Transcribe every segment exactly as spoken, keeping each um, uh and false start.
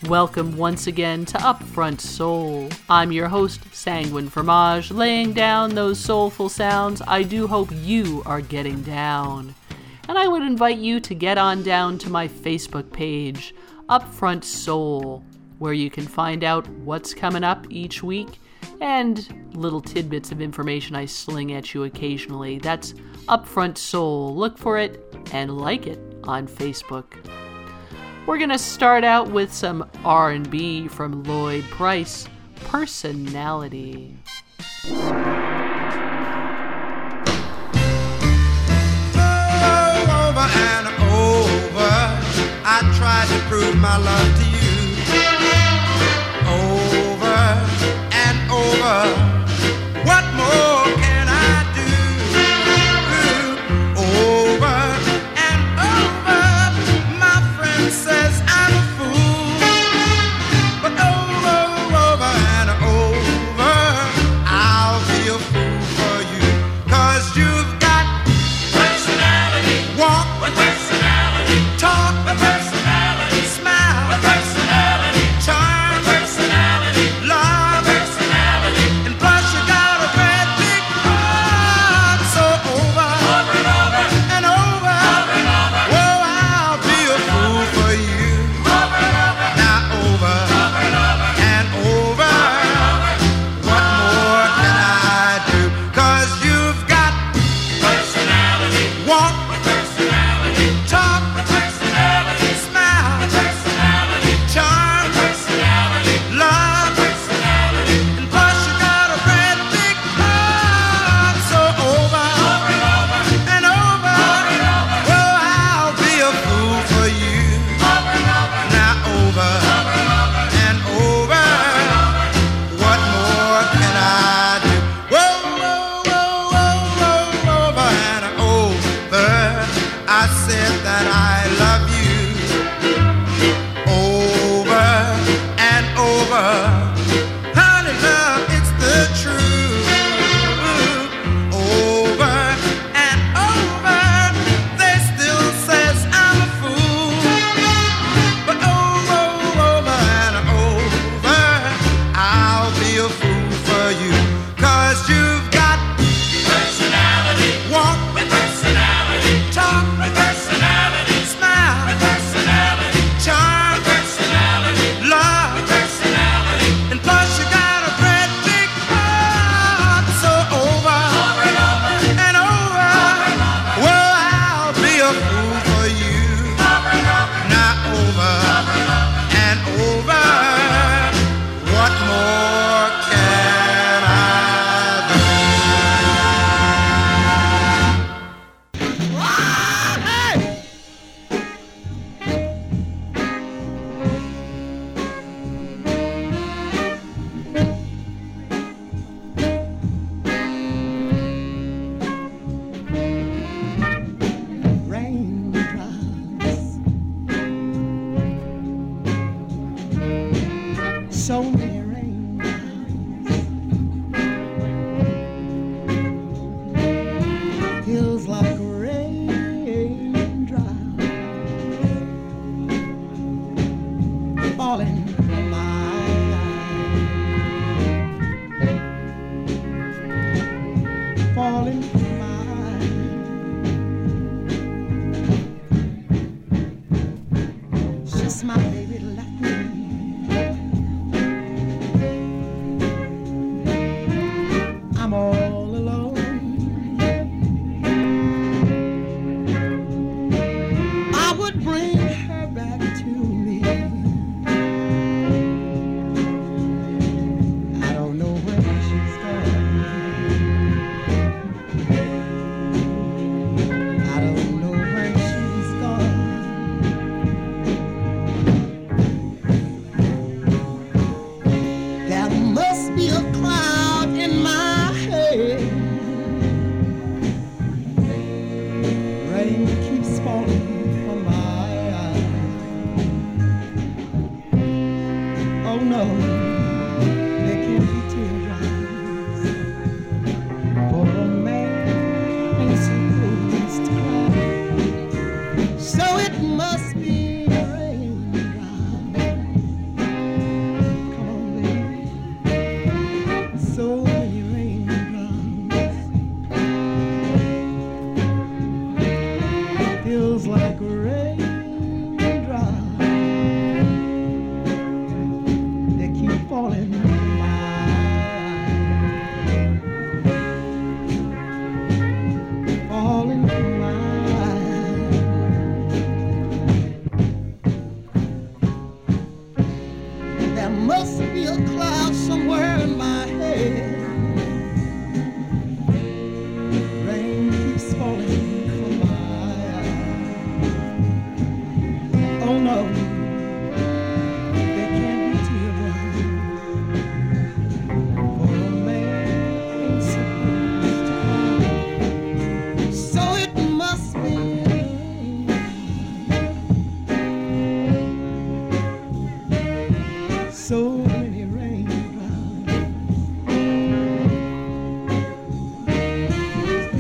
Welcome once again to Upfront Soul. I'm your host, Sanguine Fromage, laying down those soulful sounds I do hope you are getting down. And I would invite you to get on down to my Facebook page, Upfront Soul, where you can find out what's coming up each week and little tidbits of information I sling at you occasionally. That's Upfront Soul. Look for it and like it on Facebook. We're going to start out with some R and B from Lloyd Price, Personality. Over and over, I tried to prove my love to you. Over and over, what more can I do? Over and over, my friend says I'm a fool. But over, over and over, I'll be a fool for you. 'Cause you've got personality, walk with personality, talk with personality, smile with personality.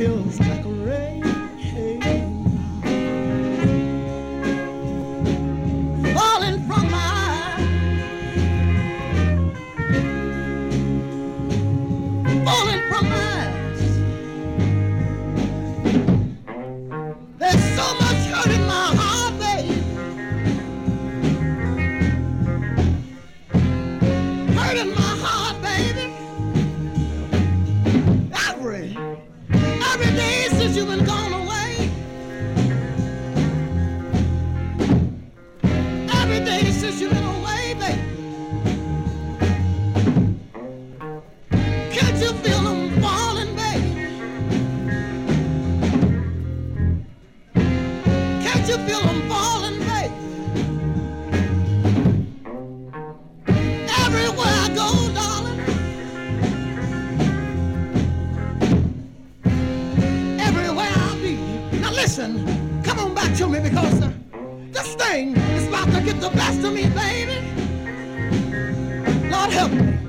feels like rain falling from my eyes, falling from my eyes. There's so much hurt in my heart, baby, hurt in my heart, baby. Every, every day since you've been gone away, every day since you've been away, baby. Can't you feel them falling, baby? Can't you feel them falling, baby? Everywhere I go, darling, everywhere I be. Now listen, come on back to me because uh, this thing is about to get the best of me, baby. Lord help me.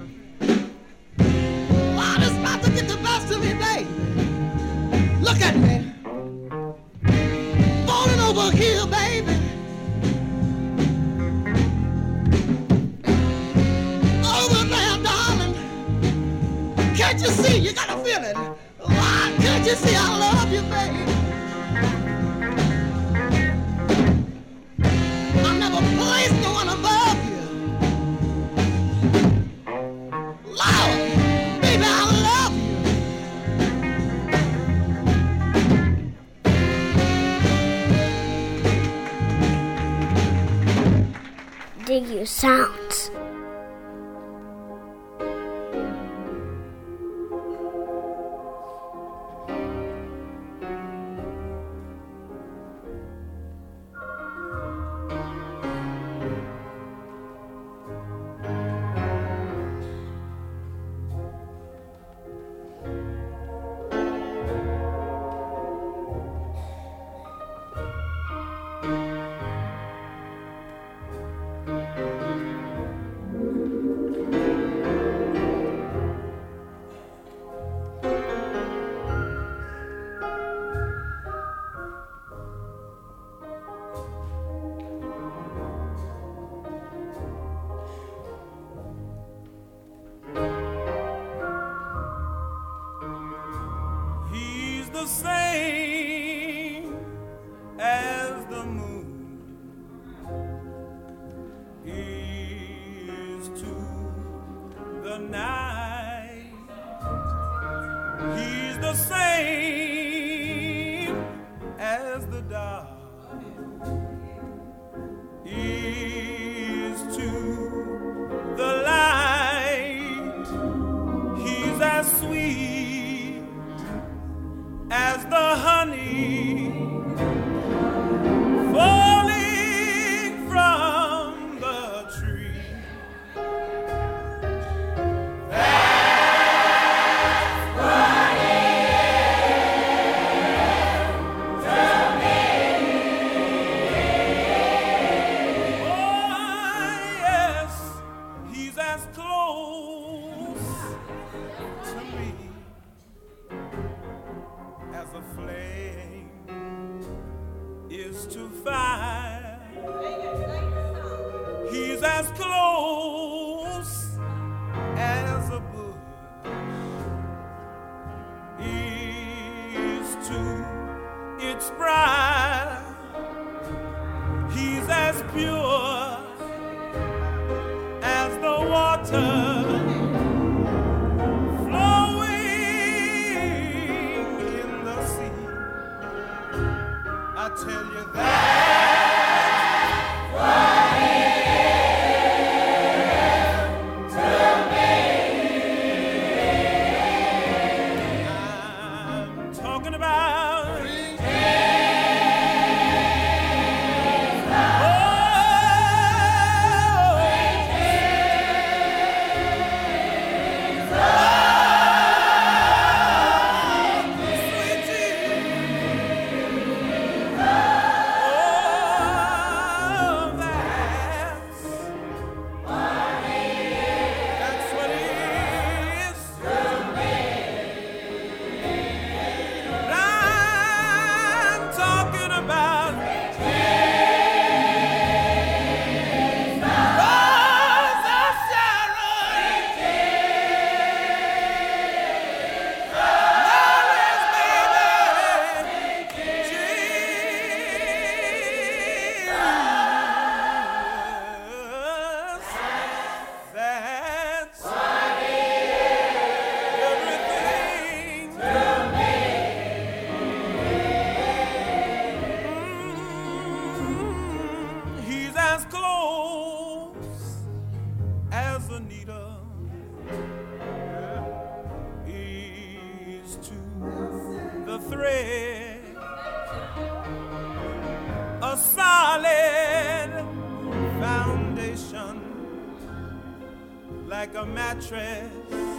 Lord, it's about to get the best of me, baby. Look at me. Falling over here, baby. Over there, darling. Can't you see? You gotta feel it. Why can't you see I love you, baby? I never placed no one above you. Lord, baby, I love you. Dig your sounds. He's the same as the moon is to the night. He's the same as the dark is to the light. He's as sweet as the honey falling from the tree. That's what he is to me. Oh, yes, he's as close to me as a flame is to fire. He's as close as a bush is to its bride. He's as pure as the water I tell you that's what he is to me. I'm talking about Jesus. thread, a solid foundation, like a mattress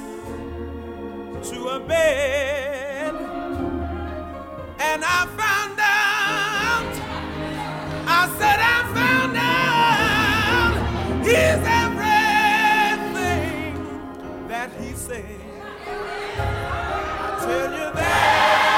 to a bed. And I found out, I said I found out, he's everything that he said. I tell you that.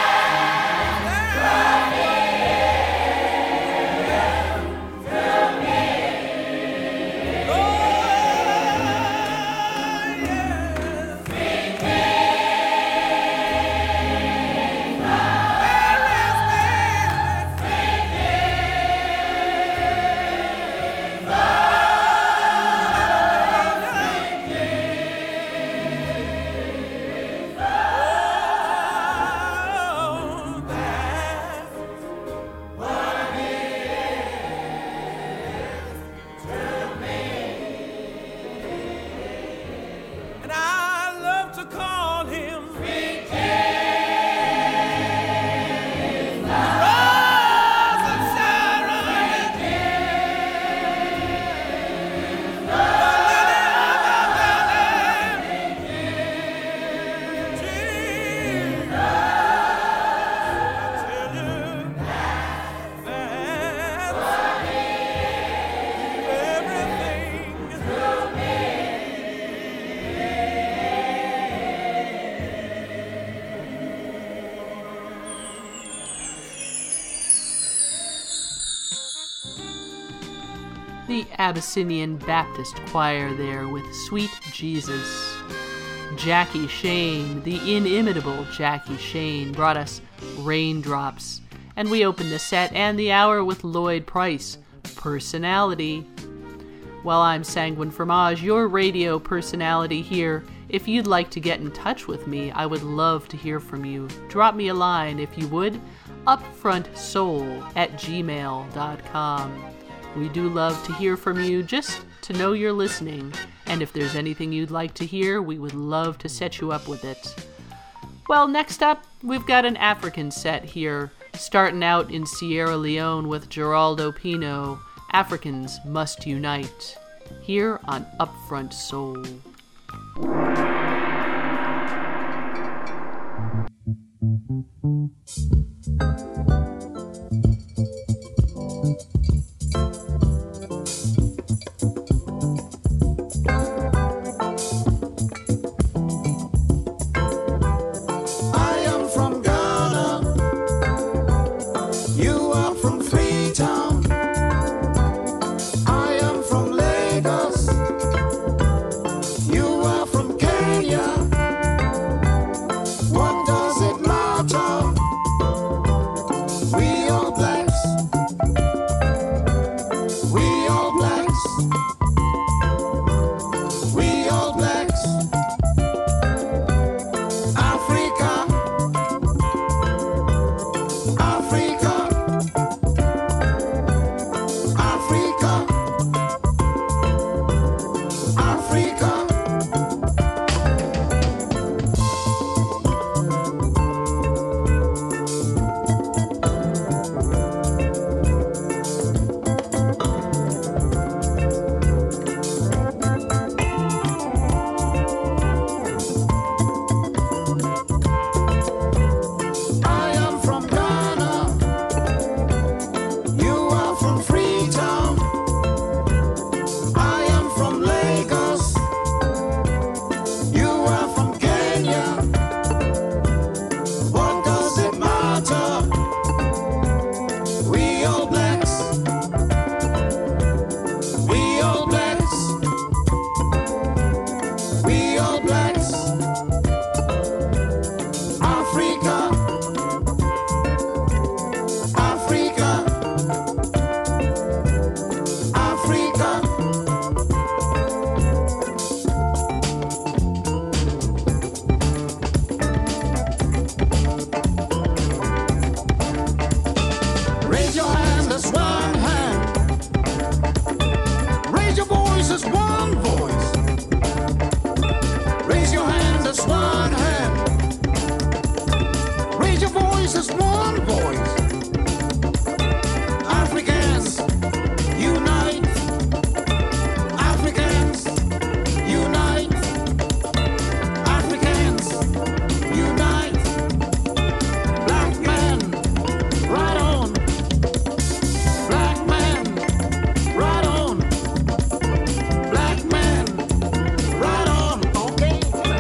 The Abyssinian Baptist Choir there with Sweet Jesus. Jackie Shane, the inimitable Jackie Shane, brought us Raindrops. And we opened the set and the hour with Lloyd Price, Personality. Well, I'm Sanguine Fromage, your radio personality here. If you'd like to get in touch with me, I would love to hear from you. Drop me a line, if you would, upfrontsoul at gmail dot com. We do love to hear from you, just to know you're listening. And if there's anything you'd like to hear, we would love to set you up with it. Well, next up, we've got an African set here, starting out in Sierra Leone with Geraldo Pino, Africans Must Unite, here on Upfront Soul. is one voice. Africans unite. Africans unite. Africans unite. Black man, right on. Black man, right on. Black man, right on. Okay.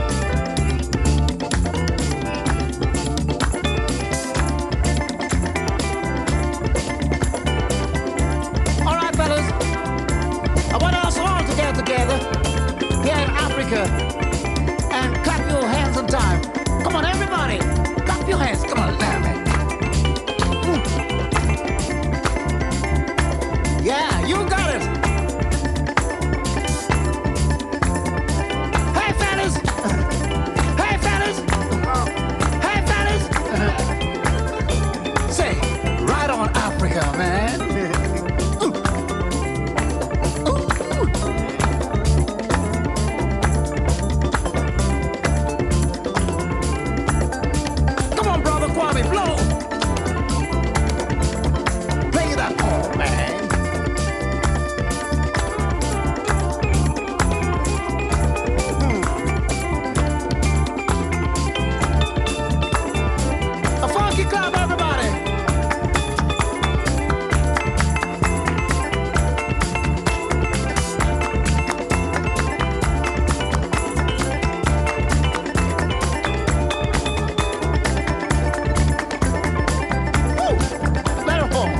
All right, fellas. I want us all to get together here in Africa and clap your hands in time. Come on, everybody. Clap your hands. Come on, now, man. Mm. Yeah, you got it. Hey, fellas. Hey, fellas. Hey, fellas. Say, right on Africa, man. Come on, brother Kwame, blow. Play that horn, man. A funky club, everybody. Woo! Let it fall.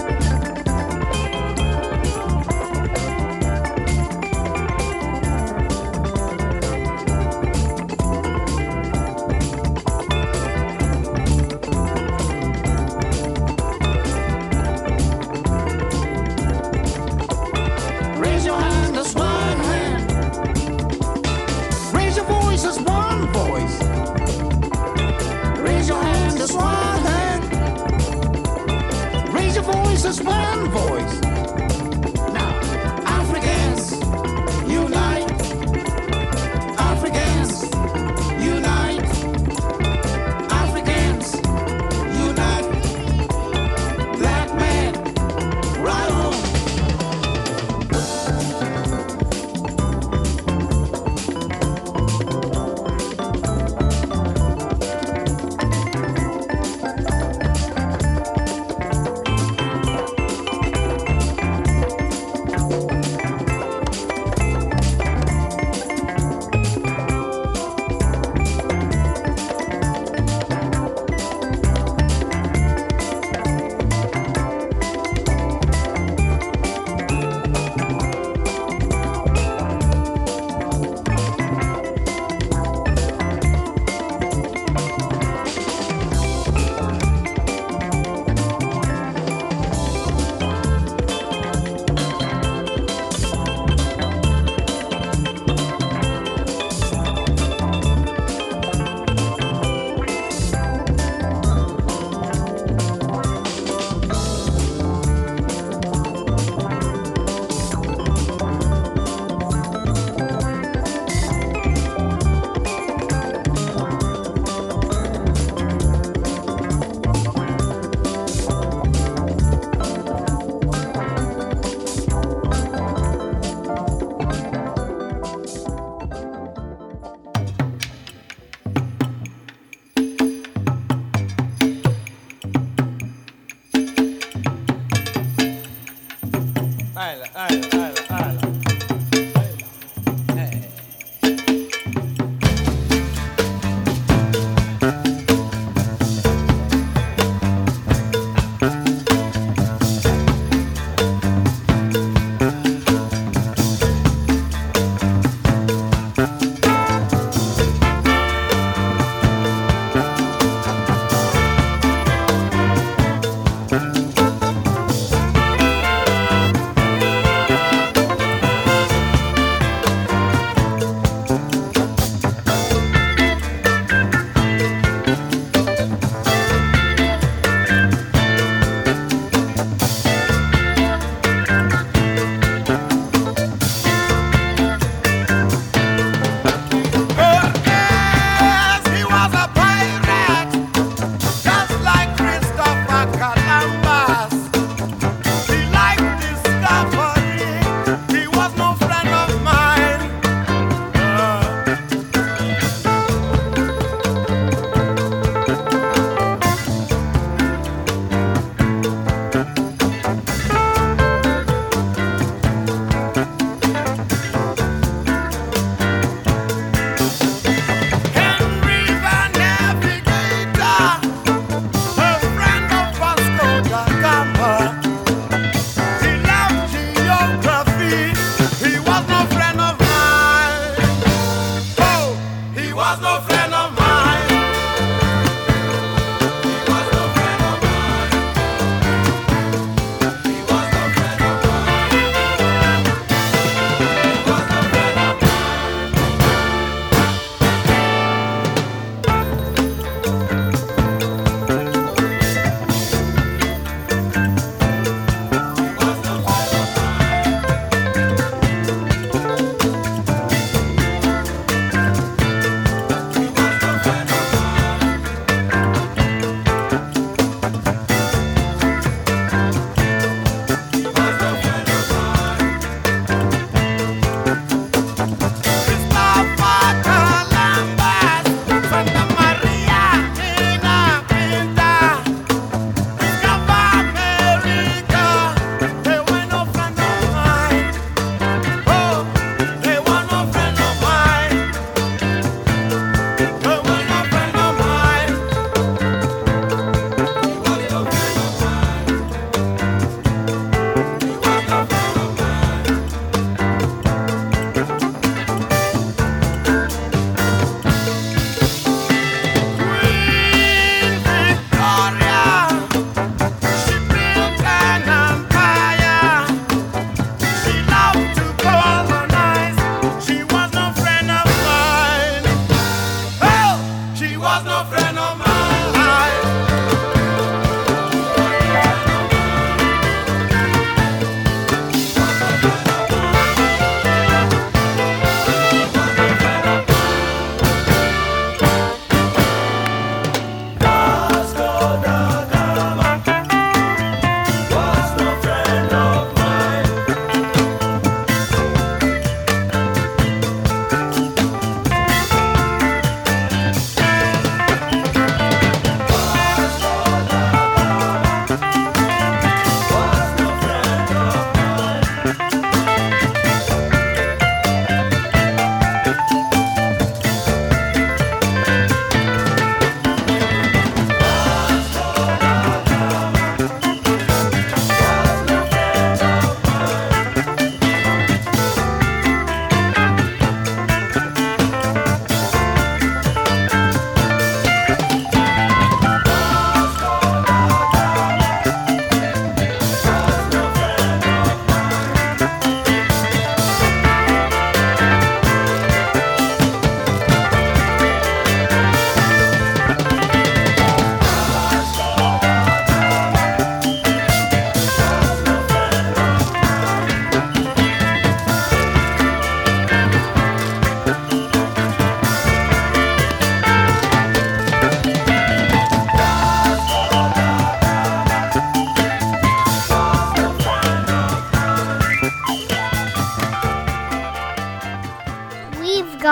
Raise your hand as one hand. Raise your voice as one voice. Raise your hand as one hand. Raise your voice as one voice. Now, Africans unite. Africans unite. Africans unite. Black man, right on.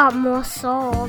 got more soul.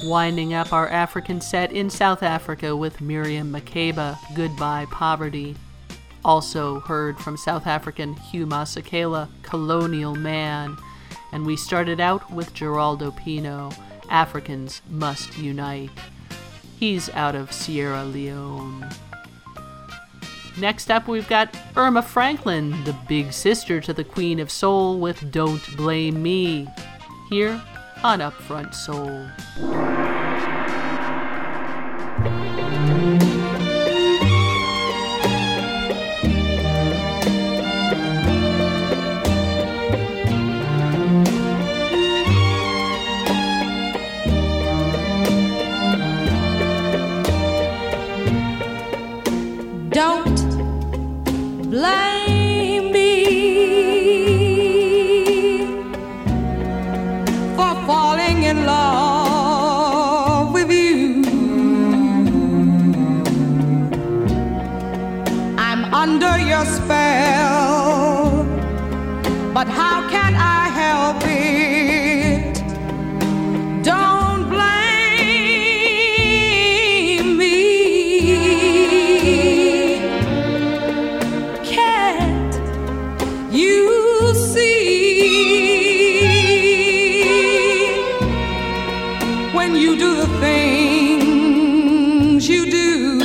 Winding up our African set in South Africa with Miriam Makeba, Goodbye Poverty. Also heard from South African Hugh Masekela, Colonial Man. And we started out with Geraldo Pino, Africans Must Unite. He's out of Sierra Leone. Next up, we've got Irma Franklin, the big sister to the Queen of Soul, with Don't Blame Me, here on Upfront Soul. Don't blame me for falling in love with you. I'm under your spell, but how can I help it? Don't blame me. You see, when you do the things you do,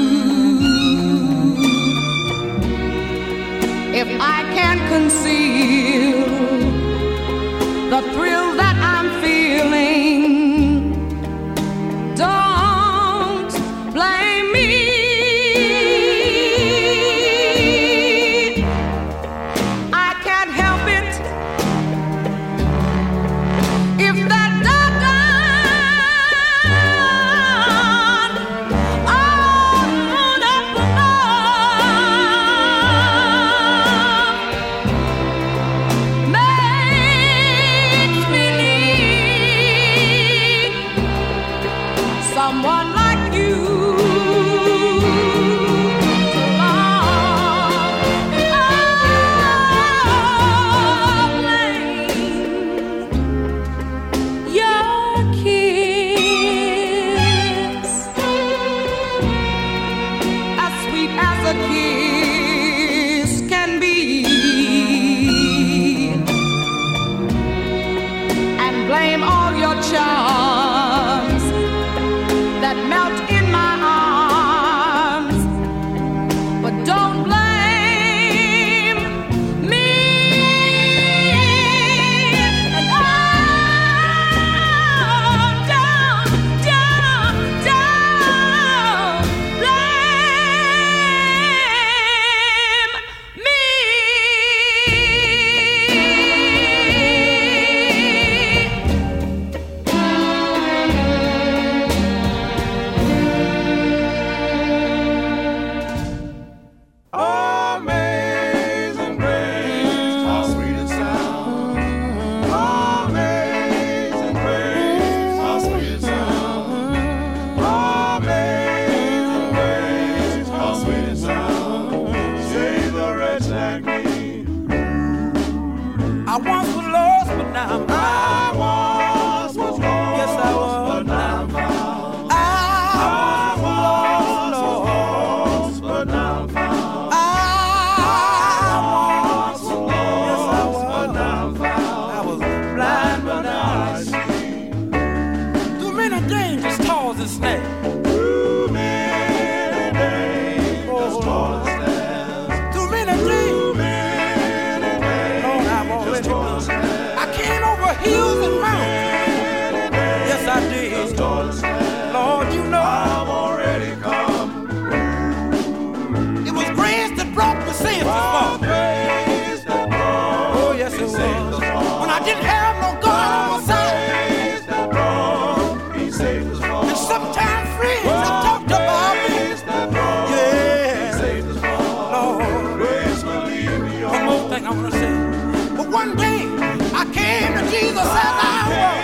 if I can't conceal the thrill that I'm feeling, don't blame me. Someone like you to love. Oh, blame your kiss, as sweet as a kiss can be, and blame all your charms that melt in my arms, but don't blame me. And oh, don't, don't, don't blame me. Amazing grace, how sweet it sounds. Amazing grace, how sweet it sounds. Amazing grace, how sweet it sounds. Save the wretch like me. I once was lost, but now I'm found. I once was lost, yes I was, but now I'm found. I once was lost, but now I'm found. Snake. Too many days, just toward the stairs. Too many days. Too many days, Lord, I'm already just toward the done. stairs. I came over hills and mountains. Yes, I did. Just toward the stairs. Lord, you know I'm already come. it was grace that brought me safety Oh, far. grace that brought Oh, yes, me it safe was. thus far. When I didn't have no God on my side. Grace that brought me safe thus far. And sometimes friends have talked about me. Grace that brought me Yeah, safe thus far. Lord. Grace will lead me One more thing I want to say. But one day I came to Jesus as I was.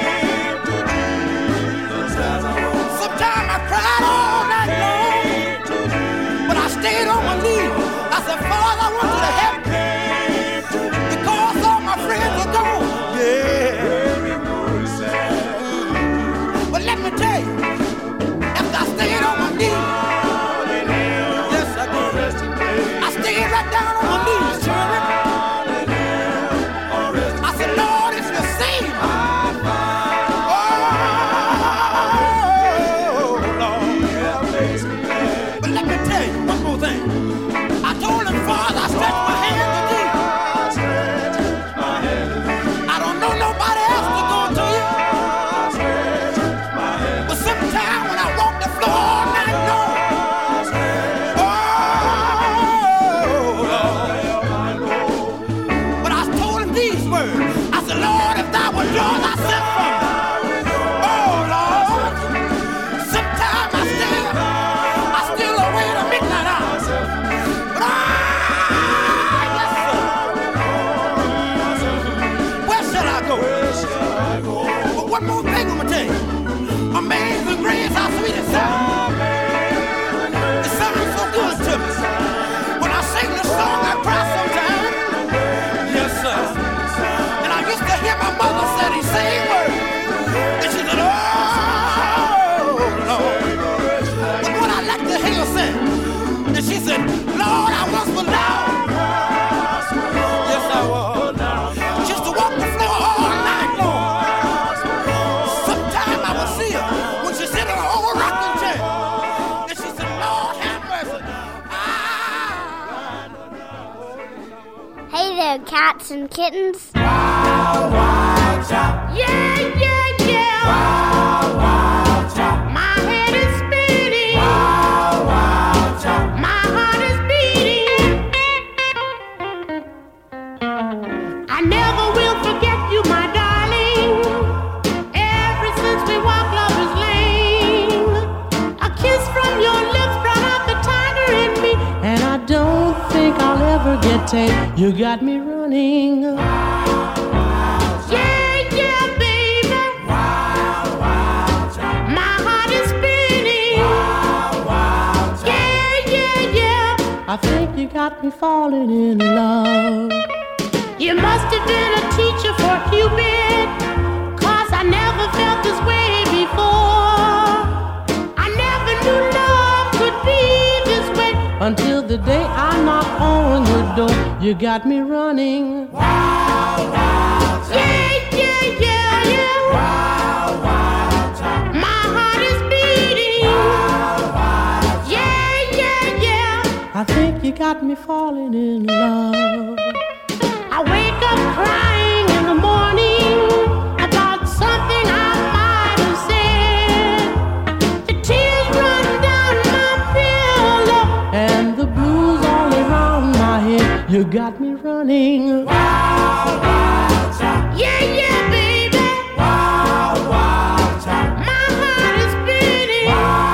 Sometimes I cried all night long, but I stayed on my knees. I said, Father, I want you to help me because all my friends are gone. Yeah. these words. I said, Lord, if thou were yours, I sent from me. Oh, Lord. Sometimes I still, I still away the midnight hour. But I, yes, sir. Where shall I go? But one more thing I'm going to tell you. Amazing grace, how sweet it sounds. It sounds so good to me. When I sing the song, I cry sometimes. Yes, sir. And I used to hear my mother say these same words. And she said, oh, Lord. But when I let the hell sing, and she said, Lord, I was for loud. Yes, I was. She used to walk the floor all night long. Sometime I would see her when she sit in her old rocking chair. And she said, Lord, have mercy. Ah. Hey there, cats and kittens. Wow, wow, chop. Yeah, yeah, yeah. Wow, wow, chop. My head is spinning. Wow, wow, chop. My heart is beating. I never will forget you, my darling. Ever since we walked Lover's Lane, a kiss from your lips brought out the tiger in me, and I don't think I'll ever get tame. You got me running. Yeah, yeah, baby. My heart is spinning. Yeah, yeah, yeah. I think you got me falling in love. You must have been a teacher for Cupid, 'cause I never felt this way before. I never knew love could be this way until the day I knocked on your door. You got me running. Yeah, yeah, yeah, yeah. My heart is beating. Yeah, yeah, yeah. I think you got me falling in love. I wake up crying in the morning about something I might have said. The tears run down my pillow and the blues all around my head. You got me running. Yeah, yeah, baby. My heart is beating.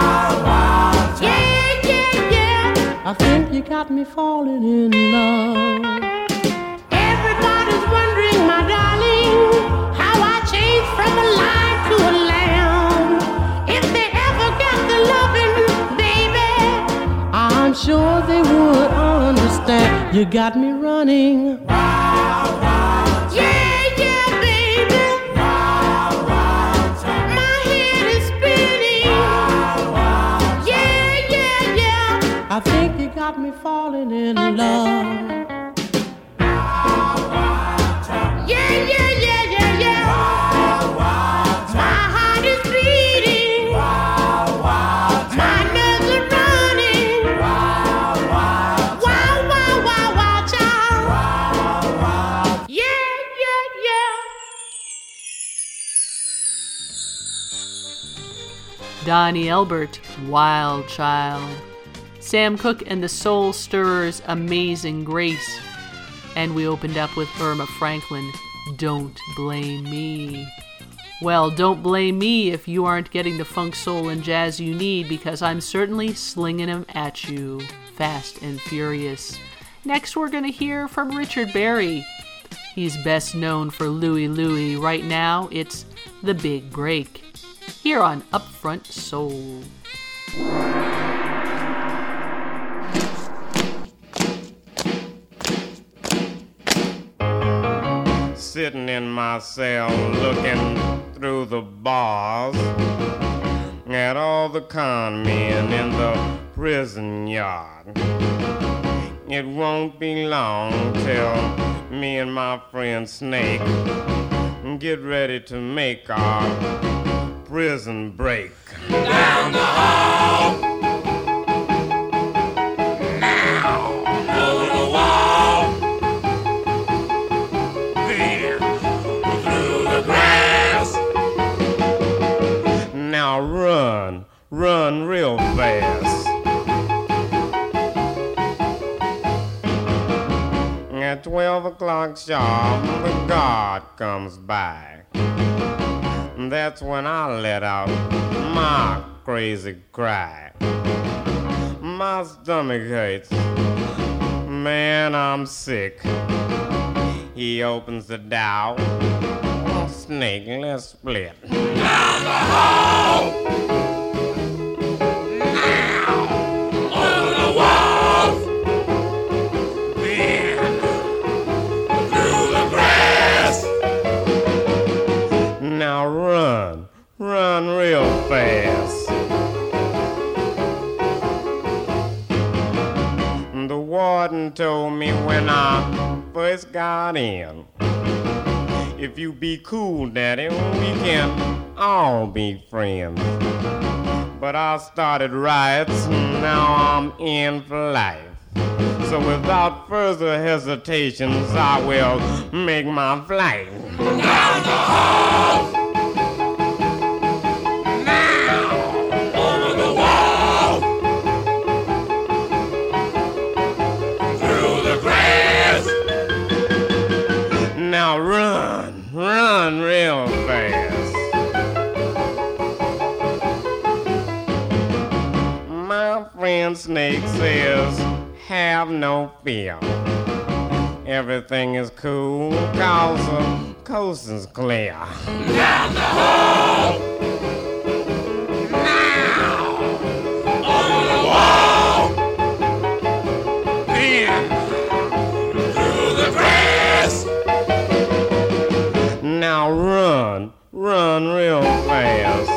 Yeah, yeah, yeah. I think you got me falling in love. Everybody's wondering, my darling, how I changed from a lion to a lamb. If they ever got the loving, baby, I'm sure they would understand. You got me running. Yeah, yeah, baby. My head is spinning. Yeah, yeah, yeah. I think you got me falling in love. Yeah, yeah, yeah, yeah, yeah. My heart is beating. My nerves are running. Wow, wow, wow, wow, child. Yeah, yeah, yeah. Donnie Elbert, Wild Child. Sam Cooke and the Soul Stirrers, Amazing Grace. And we opened up with Irma Franklin, Don't Blame Me. Well, don't blame me if you aren't getting the funk, soul, and jazz you need, because I'm certainly slinging them at you, fast and furious. Next, we're going to hear from Richard Berry. He's best known for Louie Louie. Right now, it's The Big Break, here on Upfront Soul. Sitting in my cell looking through the bars at all the con men in the prison yard. It won't be long till me and my friend Snake get ready to make our prison break. Down the hall. Now, over the wall. There, through the grass. Now run, run real fast. At twelve o'clock sharp, the guard comes by. That's when I let out my crazy cry. My stomach hurts, man, I'm sick. He opens the door, oh, snake, let's split. Down the hall! Now run, run real fast. The warden told me when I first got in, if you be cool, Daddy, we can all be friends. But I started riots, now I'm in for life. So without further hesitations, I will make my flight. Down the hall! Now! Over the wall! Through the grass! Now run, run real fast. My friend Snake says, have no fear. Everything is cool, cause the coast is clear. Down the hall! Now! On the wall! Then through the grass! Now run, run real fast.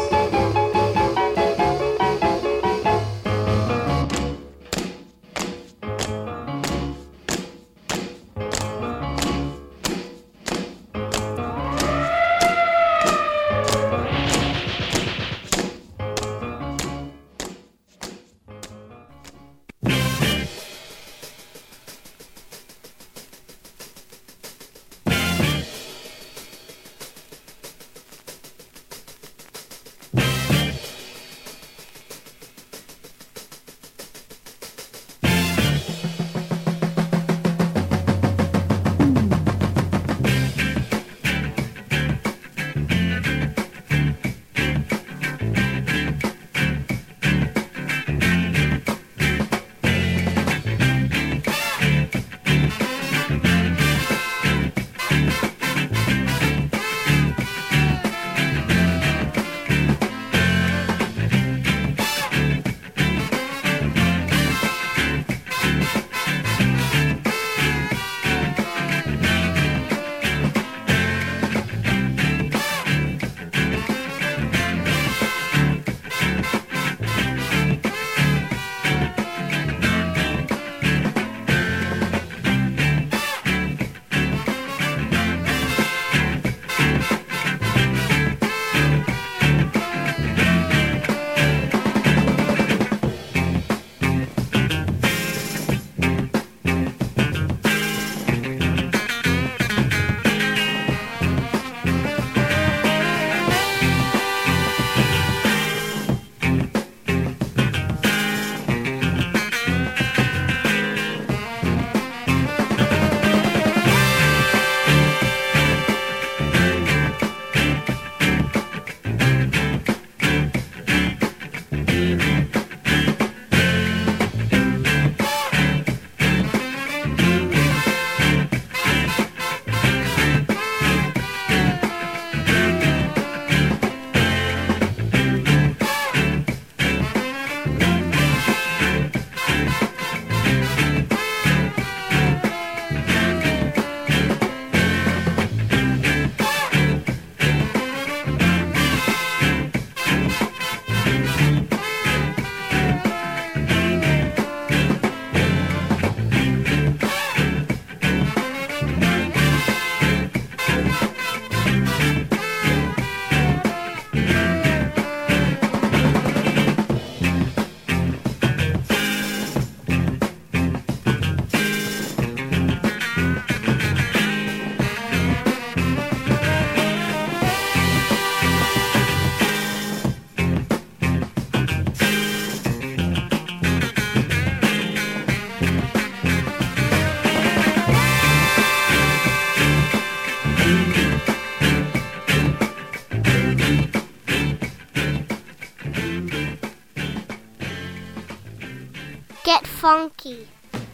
funky.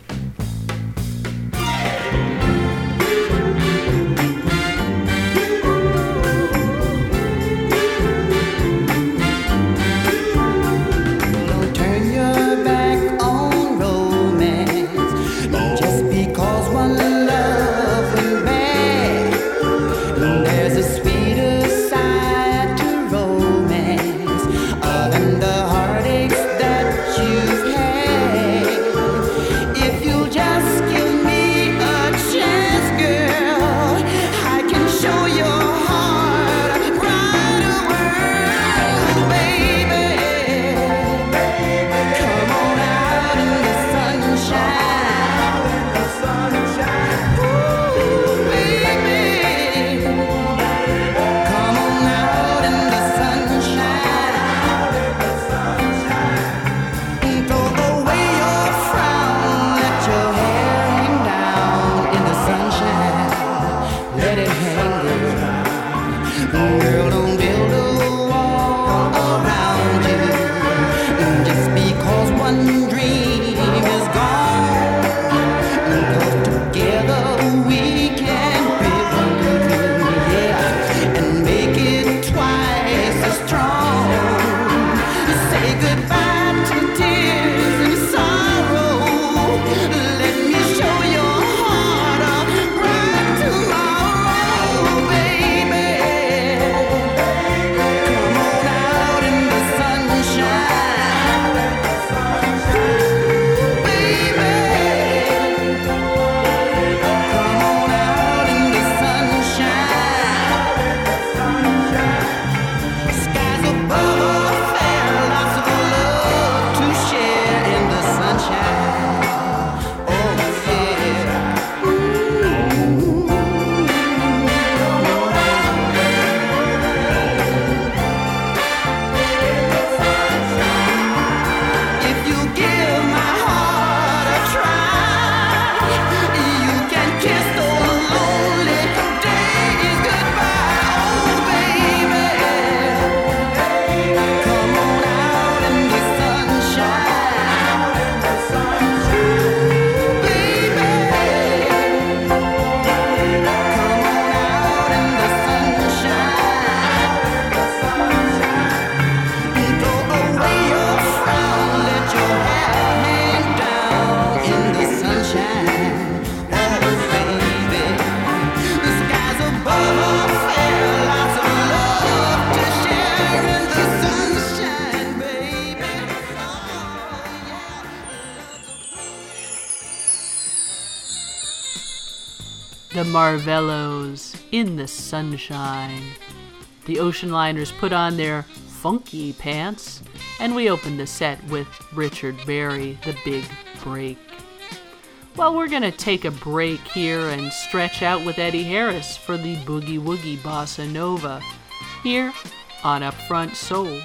The Marvellos, In the Sunshine. The Ocean Liners put on their funky pants, and we opened the set with Richard Berry, The Big Break. Well, we're going to take a break here and stretch out with Eddie Harris for the Boogie Woogie Bossa Nova, here on Upfront Soul.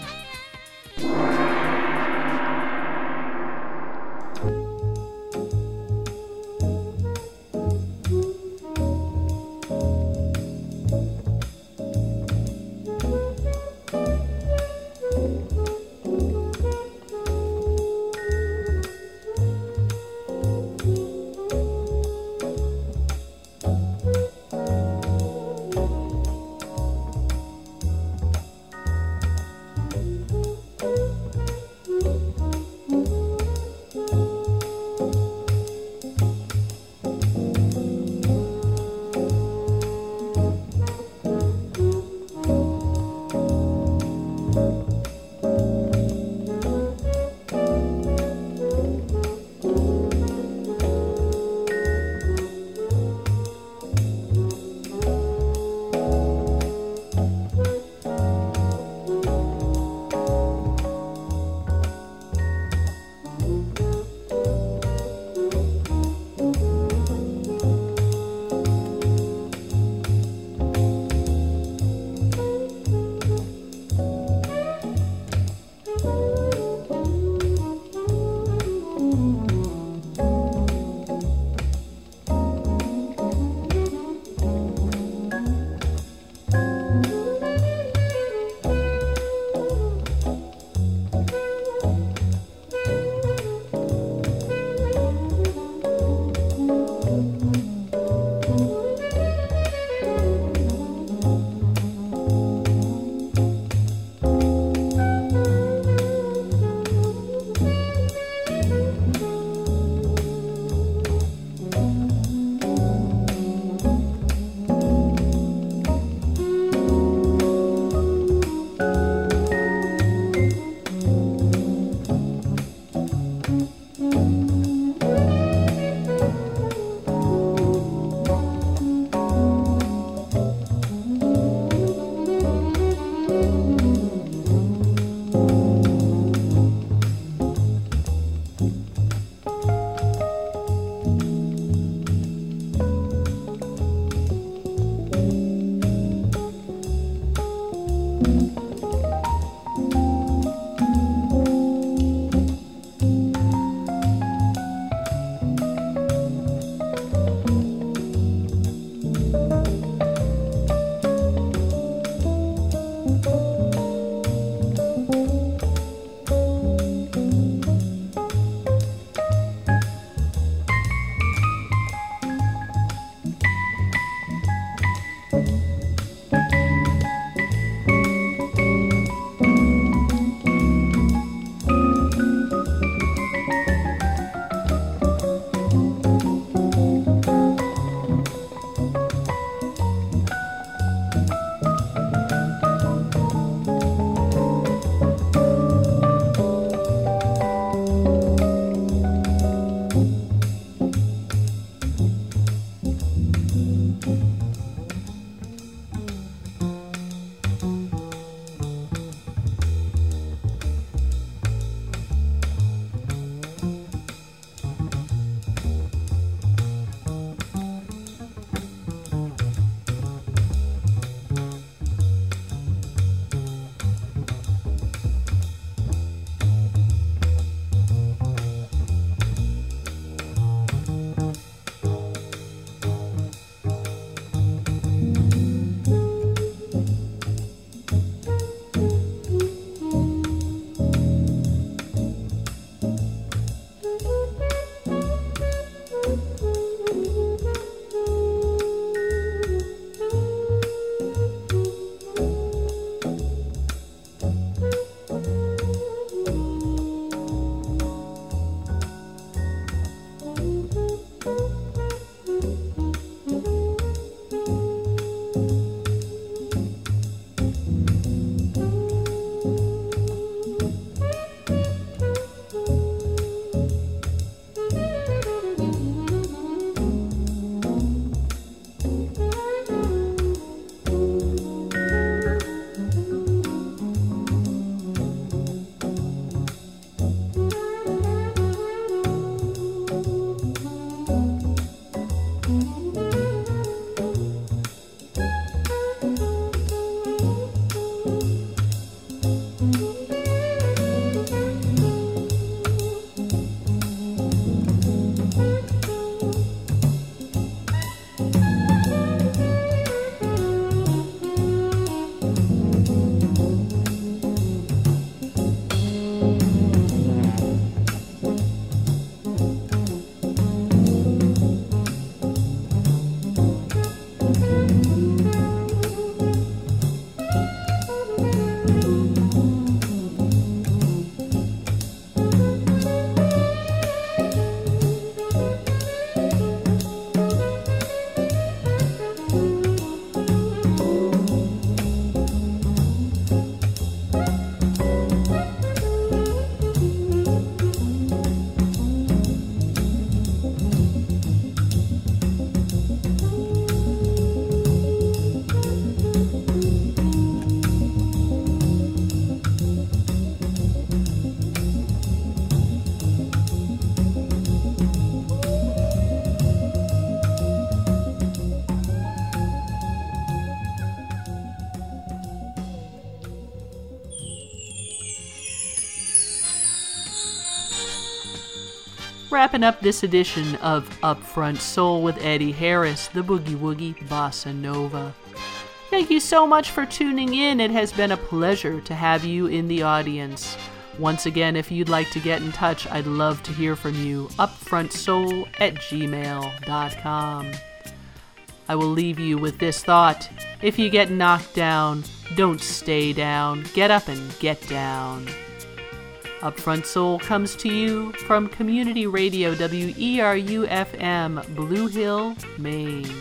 Wrapping up this edition of Upfront Soul with Eddie Harris, the Boogie Woogie Bossa Nova. Thank you so much for tuning in. It has been a pleasure to have you in the audience. Once again, if you'd like to get in touch, I'd love to hear from you. upfrontsoul at gmail dot com. I will leave you with this thought. If you get knocked down, don't stay down. Get up and get down. Upfront Soul comes to you from Community Radio W E R U F M, Blue Hill, Maine.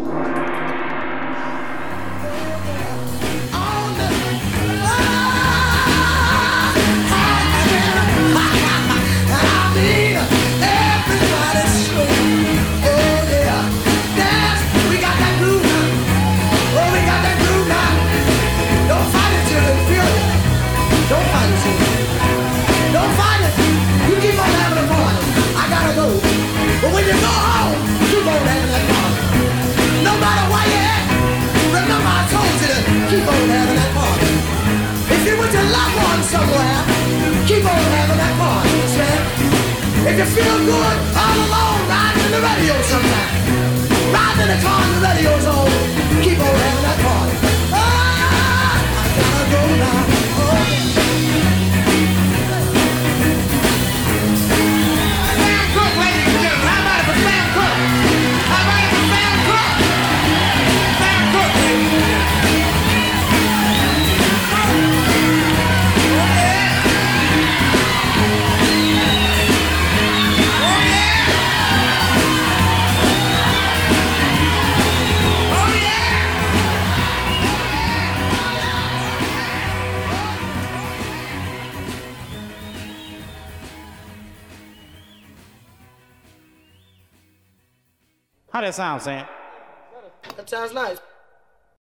But when you go home, keep on having that party. No matter where you're at, remember I told you to keep on having that party. If you're with your loved one somewhere, keep on having that party, understand? If you feel good all alone, riding in the radio sometime, riding in the car and the radio's on, keep on having that party. Ah, I gotta go now. Oh. How that sound, Sam? That sounds nice.